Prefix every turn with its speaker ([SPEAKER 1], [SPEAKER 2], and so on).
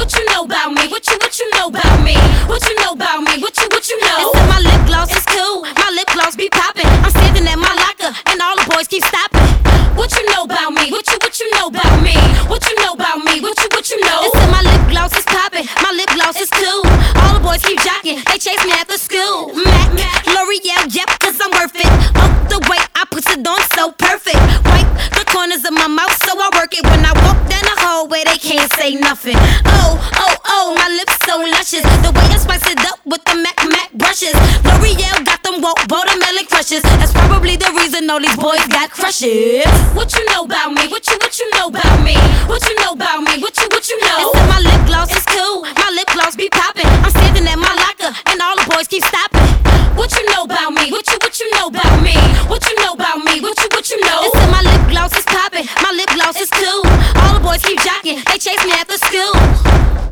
[SPEAKER 1] What you know about me? What you know about me? What you know about me? What you know? They said my lip gloss is cool, my lip gloss be popping. I'm standing at my locker and all the boys keep stopping. What you know about me? What you know about me? What you know about me? What you know? They said my lip gloss is popping, my lip gloss is cool. All the boys keep jocking, they chase me after school. Mac, L'Oreal, yep, cause I'm worth it. Oh, the way I put it on so perfect. Wipe the corners of my mouth so I work it. When I walk down the hallway, they can't say nothing. Oh, my lips so luscious. The way I spice it up with the Mac brushes. L'Oreal got them watermelon crushes. That's probably the reason all these boys got crushes. What you know about me? What you know about me? What you know about me? What you know? They said my lip gloss is cool, my lip gloss be popping. I'm standing at my locker and all the boys keep stopping. What you know about me? What you know about me? What you know about me? What you know? They said my lip gloss is popping, my lip gloss is cool. All the boys keep jocking, they chase me after school.